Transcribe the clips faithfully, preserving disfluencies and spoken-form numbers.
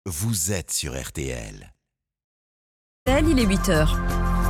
vous êtes sur R T L. Il est huit heures.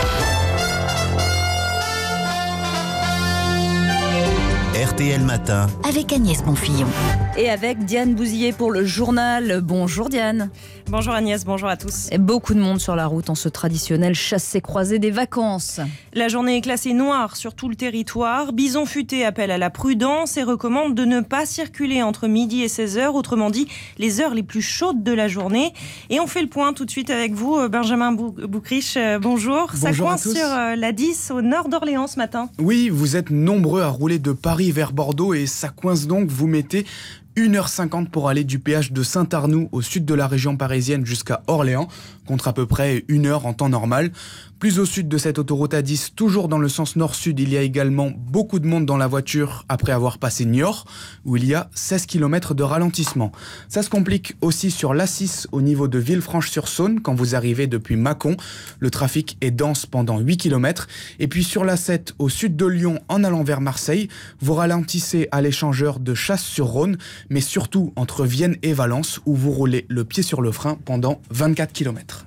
R T L Matin avec Agnès Bonfillon. Et avec Diane Bouzillet pour le journal. Bonjour Diane. Bonjour Agnès, bonjour à tous. Et beaucoup de monde sur la route en ce traditionnel chassé-croisé des vacances. La journée est classée noire sur tout le territoire. Bison Futé appelle à la prudence et recommande de ne pas circuler entre midi et seize heures, autrement dit les heures les plus chaudes de la journée. Et on fait le point tout de suite avec vous, Benjamin Boucriche. Bonjour. Bonjour. Ça coince sur la dix au nord d'Orléans ce matin. Oui, vous êtes nombreux à rouler de Paris vers Bordeaux et ça coince donc, vous mettez une heure cinquante pour aller du péage de Saint-Arnoux au sud de la région parisienne jusqu'à Orléans, contre à peu près une heure en temps normal. Plus au sud de cette autoroute A dix, toujours dans le sens nord-sud, il y a également beaucoup de monde dans la voiture après avoir passé Niort, où il y a seize kilomètres de ralentissement. Ça se complique aussi sur l'A six au niveau de Villefranche-sur-Saône, quand vous arrivez depuis Mâcon. Le trafic est dense pendant huit kilomètres. Et puis sur l'A sept, au sud de Lyon, en allant vers Marseille, vous ralentissez à l'échangeur de Chasse-sur-Rhône, mais surtout entre Vienne et Valence, où vous roulez le pied sur le frein pendant vingt-quatre kilomètres.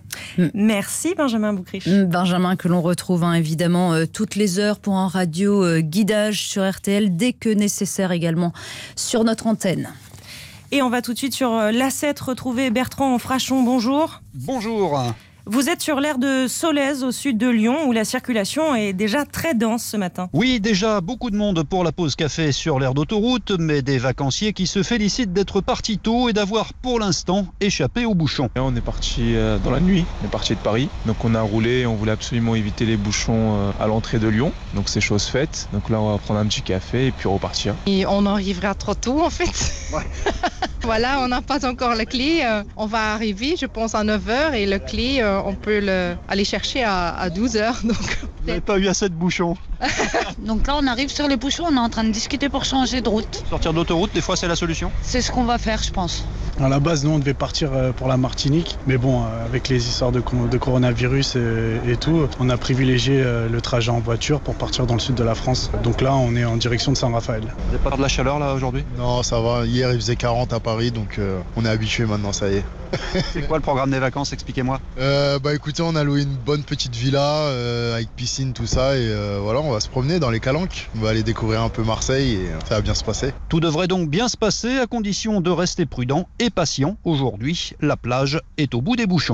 Merci Benjamin Boucriche. Benjamin que l'on retrouve hein, évidemment euh, toutes les heures pour un radio euh, guidage sur R T L dès que nécessaire également sur notre antenne. Et on va tout de suite sur euh, l'A sept retrouver Bertrand Frachon. Bonjour. Bonjour. Vous êtes sur l'aire de Solèze, au sud de Lyon, où la circulation est déjà très dense ce matin. Oui, déjà beaucoup de monde pour la pause café sur l'aire d'autoroute, mais des vacanciers qui se félicitent d'être partis tôt et d'avoir pour l'instant échappé aux bouchons. On est parti dans la nuit, on est parti de Paris, donc on a roulé, on voulait absolument éviter les bouchons à l'entrée de Lyon, donc c'est chose faite. Donc là on va prendre un petit café et puis repartir. Et on arrivera trop tôt en fait. Ouais. Voilà, on n'a pas encore la clé, on va arriver je pense à neuf heures et le clé on peut le, aller chercher à, à douze heures. Donc... Vous n'avez pas eu assez de bouchons. Donc là on arrive sur les bouchons, on est en train de discuter pour changer de route. Sortir de l'autoroute, des fois c'est la solution. C'est ce qu'on va faire je pense. À la base nous on devait partir pour la Martinique, mais bon avec les histoires de, de coronavirus et, et tout, on a privilégié le trajet en voiture pour partir dans le sud de la France. Donc là on est en direction de Saint-Raphaël. Vous n'avez pas de la chaleur là aujourd'hui? Non ça va, hier il faisait quarante à Paris donc euh, on est habitué maintenant, ça y est. C'est quoi le programme des vacances, expliquez-moi. euh, Bah écoutez, on a loué une bonne petite villa euh, avec piscine, tout ça, et euh, voilà, on va se promener dans les Calanques. On va aller découvrir un peu Marseille et ça va bien se passer. Tout devrait donc bien se passer à condition de rester prudent et patient. Aujourd'hui, la plage est au bout des bouchons.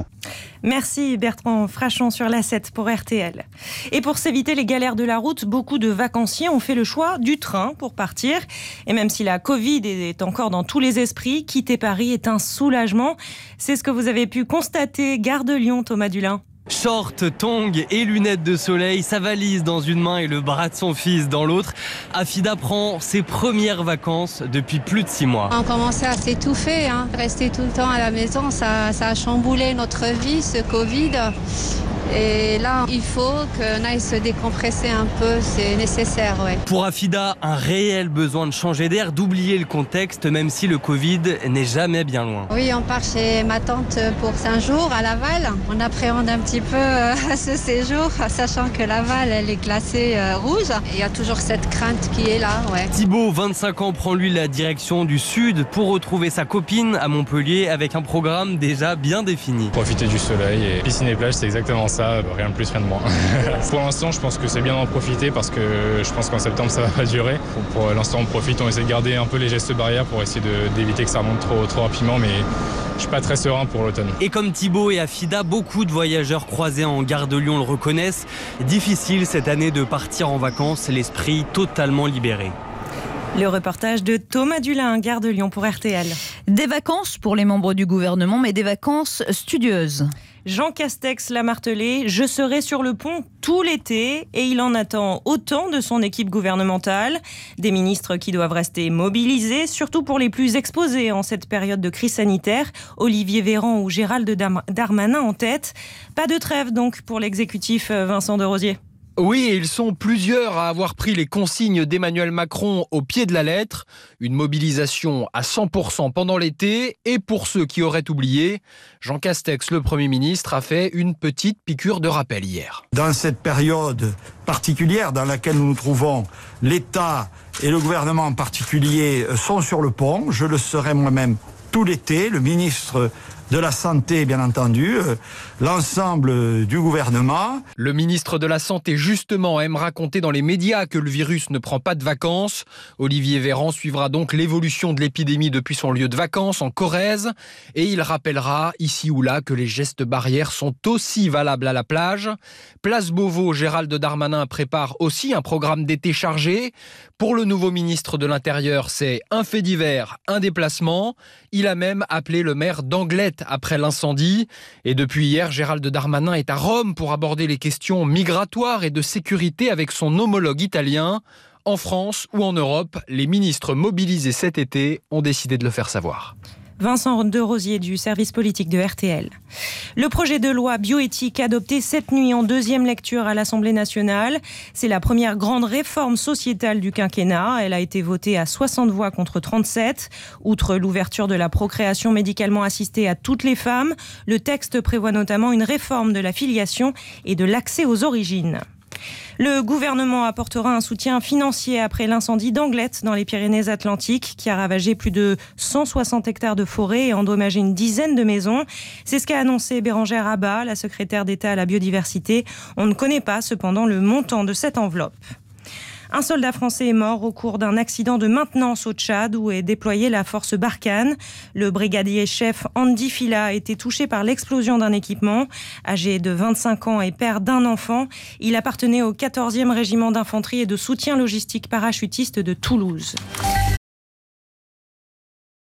Merci Bertrand Frachon sur l'A sept pour R T L. Et pour s'éviter les galères de la route, beaucoup de vacanciers ont fait le choix du train pour partir. Et même si la Covid est encore dans tous les esprits, quitter Paris est un soulagement. C'est ce que vous avez pu constater, gare de Lyon, Thomas Dulin. Short, tongs et lunettes de soleil, sa valise dans une main et le bras de son fils dans l'autre. Afida prend ses premières vacances depuis plus de six mois. On commençait à s'étouffer, hein. Rester tout le temps à la maison, ça, ça a chamboulé notre vie, ce Covid. Et là, il faut qu'on aille se décompresser un peu, c'est nécessaire, ouais. Pour Afida, un réel besoin de changer d'air, d'oublier le contexte, même si le Covid n'est jamais bien loin. Oui, on part chez ma tante pour cinq jours à Laval. On appréhende un petit peu euh, ce séjour, sachant que Laval, elle est classée euh, rouge. Il y a toujours cette crainte qui est là, ouais. Thibaut, vingt-cinq ans, prend lui la direction du sud pour retrouver sa copine à Montpellier avec un programme déjà bien défini. Profiter du soleil et piscine et plage, c'est exactement ça. Ça, rien de plus, rien de moins. Pour l'instant, je pense que c'est bien d'en profiter parce que je pense qu'en septembre, ça va pas durer. Pour l'instant, on profite, on essaie de garder un peu les gestes barrières pour essayer de, d'éviter que ça remonte trop, trop rapidement, mais je suis pas très serein pour l'automne. Et comme Thibaut et Afida, beaucoup de voyageurs croisés en gare de Lyon le reconnaissent. Difficile cette année de partir en vacances, l'esprit totalement libéré. Le reportage de Thomas Dulin, gare de Lyon pour R T L. Des vacances pour les membres du gouvernement, mais des vacances studieuses. Jean Castex l'a martelé, je serai sur le pont tout l'été et il en attend autant de son équipe gouvernementale. Des ministres qui doivent rester mobilisés, surtout pour les plus exposés en cette période de crise sanitaire. Olivier Véran ou Gérald Darmanin en tête. Pas de trêve donc pour l'exécutif, Vincent Desrosiers. Oui, ils sont plusieurs à avoir pris les consignes d'Emmanuel Macron au pied de la lettre. Une mobilisation à cent pour cent pendant l'été. Et pour ceux qui auraient oublié, Jean Castex, le Premier ministre, a fait une petite piqûre de rappel hier. Dans cette période particulière dans laquelle nous nous trouvons, l'État et le gouvernement en particulier sont sur le pont. Je le serai moi-même tout l'été. Le ministre de la Santé, bien entendu, euh, l'ensemble du gouvernement. Le ministre de la Santé, justement, aime raconter dans les médias que le virus ne prend pas de vacances. Olivier Véran suivra donc l'évolution de l'épidémie depuis son lieu de vacances en Corrèze. Et il rappellera ici ou là que les gestes barrières sont aussi valables à la plage. Place Beauvau, Gérald Darmanin prépare aussi un programme d'été chargé. Pour le nouveau ministre de l'Intérieur, c'est un fait divers, un déplacement. Il a même appelé le maire d'Anglet après l'incendie. Et depuis hier, Gérald Darmanin est à Rome pour aborder les questions migratoires et de sécurité avec son homologue italien. En France ou en Europe, les ministres mobilisés cet été ont décidé de le faire savoir. Vincent de Rosier du service politique de R T L. Le projet de loi bioéthique adopté cette nuit en deuxième lecture à l'Assemblée nationale. C'est la première grande réforme sociétale du quinquennat. Elle a été votée à soixante voix contre trente-sept. Outre l'ouverture de la procréation médicalement assistée à toutes les femmes, le texte prévoit notamment une réforme de la filiation et de l'accès aux origines. Le gouvernement apportera un soutien financier après l'incendie d'Anglet dans les Pyrénées-Atlantiques qui a ravagé plus de cent soixante hectares de forêt et endommagé une dizaine de maisons. C'est ce qu'a annoncé Bérangère Abba, la secrétaire d'État à la biodiversité. On ne connaît pas cependant le montant de cette enveloppe. Un soldat français est mort au cours d'un accident de maintenance au Tchad où est déployée la force Barkhane. Le brigadier-chef Andy Fila a été touché par l'explosion d'un équipement. Âgé de vingt-cinq ans et père d'un enfant, il appartenait au quatorzième régiment d'infanterie et de soutien logistique parachutiste de Toulouse.